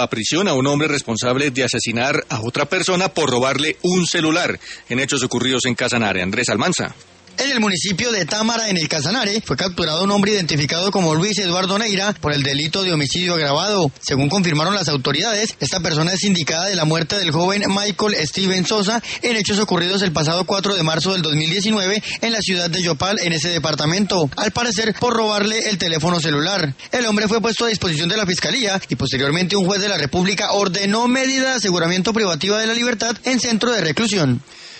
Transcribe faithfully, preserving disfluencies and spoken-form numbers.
a prisión a un hombre responsable de asesinar a otra persona por robarle un celular en hechos ocurridos en Casanare. Andrés Almanza. En el municipio de Támara, en el Casanare, fue capturado un hombre identificado como Luis Eduardo Neira por el delito de homicidio agravado. Según confirmaron las autoridades, esta persona es indicada de la muerte del joven Michael Steven Sosa en hechos ocurridos el pasado cuatro de marzo del dos mil diecinueve en la ciudad de Yopal, en ese departamento, al parecer por robarle el teléfono celular. El hombre fue puesto a disposición de la Fiscalía y posteriormente un juez de la República ordenó medida de aseguramiento privativa de la libertad en centro de reclusión.